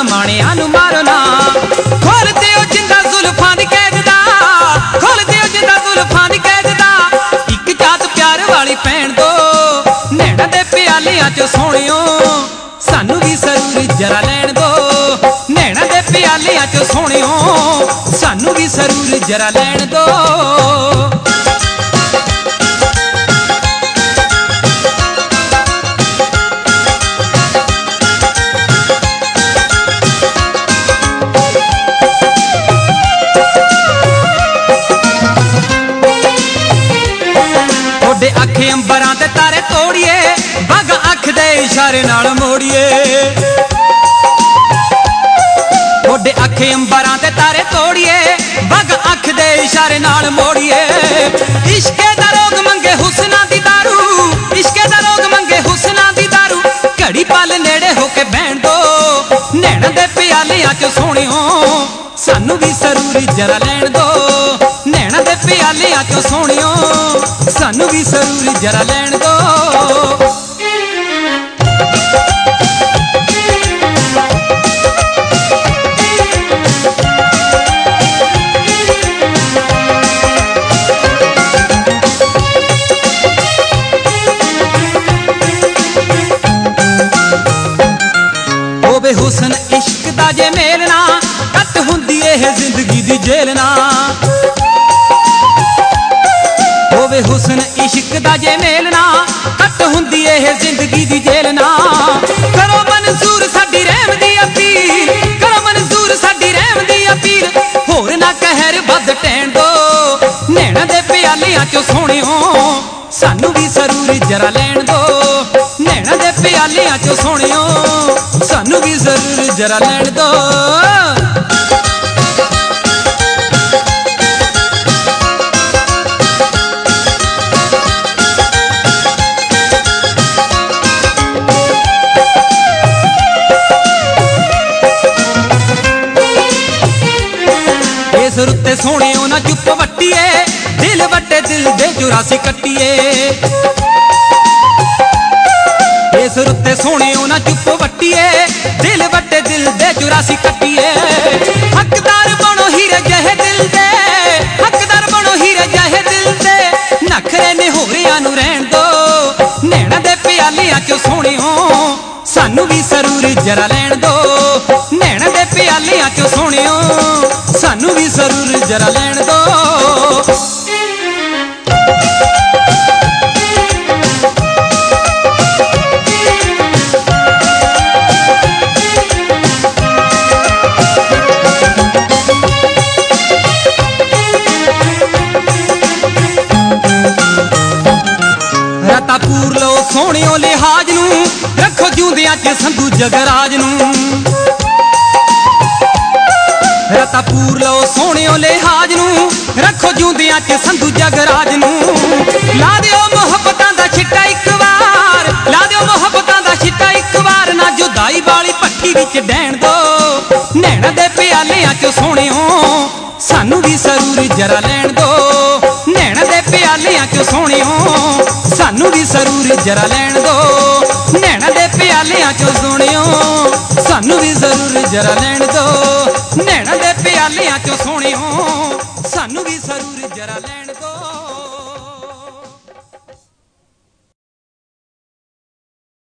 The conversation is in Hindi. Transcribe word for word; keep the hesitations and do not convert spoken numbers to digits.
माणिया नू मारो ना। खोल दिओ जिंदा जुल्फां दी कैद दा, खोल दिओ जिंदा जुल्फां दी कैद दा। इक जात प्यार वाली पैण दो, नैणा दे प्यालियां चो सोहणियो सानू भी सरूर जरा लैण दो। नैणा दे प्यालियां चो सोहणियो सानू भी सरूर जरा लैण दो। अखे अंबरां ते तारे तोड़िए, बग अख दे इशारे नाल मोड़िए। ओडे अखे अंबरां ते तारे तोड़िए, बग अख दे इशारे नाल मोड़िए। इश्के दा रोग मंगे हुस्ना दी दारू, इश्के दा रोग मंगे हुस्ना दी दारू। घड़ी पल नेड़े होके बहन दो, नैणा दे प्यालियां चो सोहणियो सानू भी सरूर जरा लैण दो। नैणा दे प्यालियां चो सोहणियो सानू भी सरूर जरा लैण दो। होवे हुस्न इश्क दा जे मेलना, कट हुंदी एह जिंदगी दी जेलना। होवे हुस्न इश्क दा जे मेलना, कट हुंदी एह जिंदगी दी जेलना। करो मंजूर साडी रहम दी अपील, करो मंजूर साडी रहम दी अपील। होर ना कहर बद टैण दो, नैणा दे प्यालियां चो सोहणियो सानू भी सरूर जरा लैण दो। नैणा दे प्यालियां चो सोहणियो सानू भी जरूर जरा लैण दो। इस रुत्ते सोहणियो ना चुप वट्टिए, दिल वट्टे दिल दे चुरासी कट्टिए। इस रुत्ते सोहणियो ना चुप वट्टिए, दिल वट्टे दिल दे चुरासी कट्टिए। हकदार बनो हीरे जहे दिल दे, हकदार बनो हीरे जहे दिल दे। नखरे निहोरियां नू रहण दो, नैणा दे प्यालियां चो सोहणियो सानू भी सरूर जरा लैण दो। नैणा दे प्यालियां चो सोहणियो सानू भी सरूर जरा लैण दो। रता पूर लो सोहणियो लिहाज नू, रखो जूंदियां च संधू जगराज नू। रता पूर लो सोहणियो लिहाज नू, रखो जूंदियां च संधू जगराज नू। ला दिओ मुहब्बतां दा छिट्टा इक वार, ला दिओ मुहब्बतां दा छिट्टा इक वार। ना जुदाई वाली भट्ठी विच डैण दो, नैणा दे प्यालियां चो सोहणियो सानू भी सरूर जरा लैण दो। नैणा दे प्यालियां चो सोहणियो सानू भी सरूर जरा लैण दो। नैणा दे प्यालियां चो सोहणियो सानू भी जरूर जरा लैण दो। नैणा दे प्यालियां चो सोहणियो सानू भी सरूर जरा लैण दो।